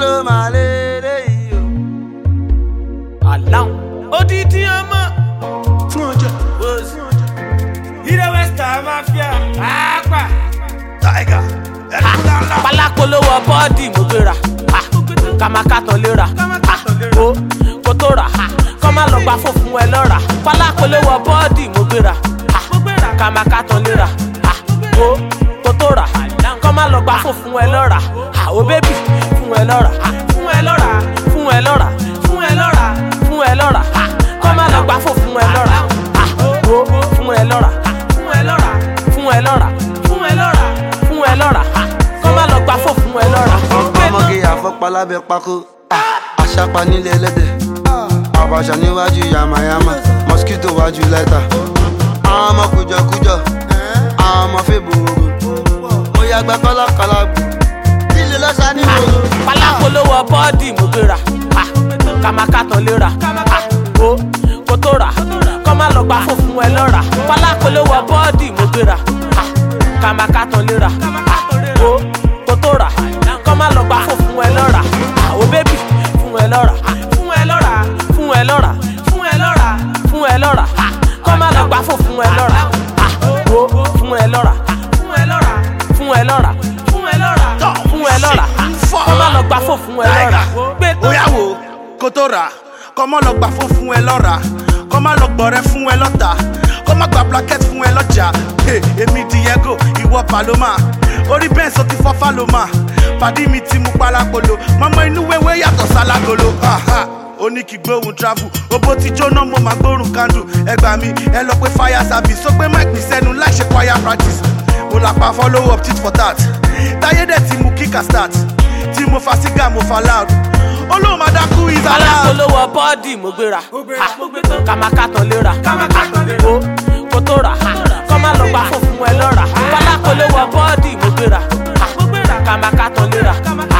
ló máa lérè yìí o. Aláwọ̀ odidi ọmọ Fún ọjọ́. ilé Western Mafia pàápàá. Tiger. Pálákólówó bọ́ọ̀dì mo gbéra kàmákàtàn lera ó kó tó rà kọ́ má lọ gba fòfun ẹ lọ́ra. Pálákólówó bọ́ọ̀dì mo gbéra kàmákàtàn lera ó kó tó rà kọ́ má lọ gba fòfun ẹ lọ́ra. Ó bébì fún ẹ lọ́ra fún ẹ lọ́ra fún ẹ lọ́ra fún ẹ lọ́ra fún ẹ lọ́ra kọ́ má lọ gba fòfun ẹ lọ́ra. Ó fún ẹ lọ́ra fún ẹ lọ́ra fún ẹ lọ́ra fún ẹ lọ́ra fún ẹ lọ́ra kọ́ má lọ gba fòfun ẹ lọ́ra. Ọmọge àfọ́pá lábẹ́ pákó. Àṣàpá nílé ẹlẹ́dẹ̀. Àbàṣà níwájú yamayama. Mosquito wájú lẹ́tà. Àwọn ọmọ kùjọkùjọ. Àwọn ọmọ fèbòrò. Mo yàgbẹ́ kọ́lákọ́lá gbò. Lílo lọ́sà ní gbòòrò. Pálákólówó bọ́ọ̀dì mo gbéra kàmákàtàn lera ó kó tó rà kọ́ má lọ gba fòfun ẹ lọ́ra. Pálákólówó bọ́ọ̀dì mo gbéra kàmákàtàn lera ó kó tó rà kọ́ má lọ gba fòfun ẹ lọ́ra. Ó bébì fún ẹ lọ́ra fún ẹ lọ́ra fún ẹ lọ́ra fún ẹ lọ́ra fún ẹ lọ́ra kọ́ má lọ gba fòfun ẹ lọ́ra. Ó fún ẹ lọ́ra fún ẹ lọ́ra fún ẹ lọ́ra fún ẹ lọ́ra fún ẹ lọ́ra kọ́ má lọ gba fòfun ẹ lọ́ra. Oya wo kó tó rà kọ́ má lọ gbà fún ẹ lọ́ra kọ́ má lọ gbọ̀rẹ́ fún ẹ lọ́ta kọ́ má gba plaquette fún ẹ lọ́jà. Èmi Diego ìwọ Paloma orí bẹ́ẹ̀ sọ ti fọ́ Faloma pàdí mi ti mú Pálákóló mọ́mọ́ inú wéwé yàtọ̀ sálágolo. Ó ní kí gbóhùn travel owó ti jóná mo máa gbórùn candle. Ẹ gbà mí ẹ lọ pé fire service ó gbé mic mi sẹ́nu láì ṣe choir practice. Mo là pa follow up tit for tat táyé dẹ̀ ti mú kíkà start tí mo fa sígá mo fa loud olóhùn máa dákú is allowed. Pálákólówó bọ́ọ̀dì mo gbéra kàmákàtàn lera ó kó tó rà kọ́ má lọ gba fòfun ẹ lọ́ra. Pálákólówó bọ́ọ̀dì mo gbéra kàmákàtàn lera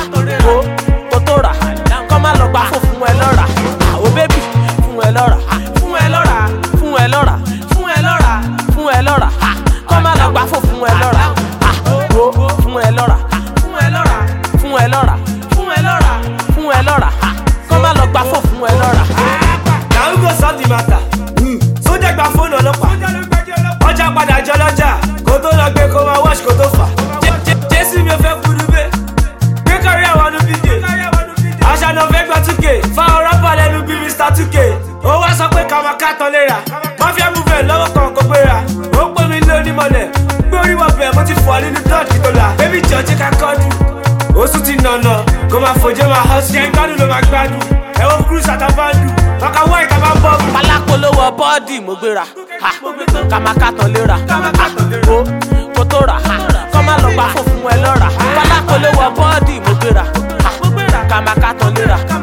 ó kó tó rà kọ́ má lọ gba fòfun ẹ lọ́ra. Ó bébì fún ẹ lọ́ra fún ẹ lọ́ra fún ẹ lọ́ra fún ẹ lọ́ra fún ẹ lọ́ra kọ́ má lọ gba fòfun ẹ lọ́ra. Ó fún ẹ lọ́ra fún ẹ lọ́ra fún ẹ lọ́ra fún ẹ lọ́ra fún ẹ lọ́ra kọ́ má lọ gba fòfun ẹ lọ́ra. Now go solve the matter. Sójà gba fóònù ọlọ́pàá. Ọjà padà jọ lọ́jà. Kò tó lọ gbé kó máa wash kó tó fà. Jésù mi ò fẹ́ kúrú bẹ́ẹ̀. Gbé kárí àwọn ọdún bídè. Àṣà náà fẹ́ gbọ́ 2K. Fáwọn rọ́pà lẹ́nu bí Mr 2K. Ó wá sọ pé kàmákàtàn lera. Mafia movement lọ́wọ́ kan kò gbéra. Ó pè mí lóní mọ́lẹ̀. Gbé orí wọ bẹ̀ mo ti fọ́ nínú dọ́ọ̀tì tó la. Bébí jọ̀ọ́jì ká kọ́dù. Oṣù ti nànà. Kó máa fòjé máa hàn sí. Gbádùn ló máa gbádùn. Ẹ̀wọ̀n cruise àtàbàndù. Màkà wọ́ ìta máa ń bọ̀. Pálákólówó bọ́ọ̀dì mo gbéra kàmákàtàn lera ó kó tó rà kọ́ má lọ gba fòfun ẹ lọ́ra. Pálákólówó bọ́ọ̀dì mo gbéra kàmákàtàn lera.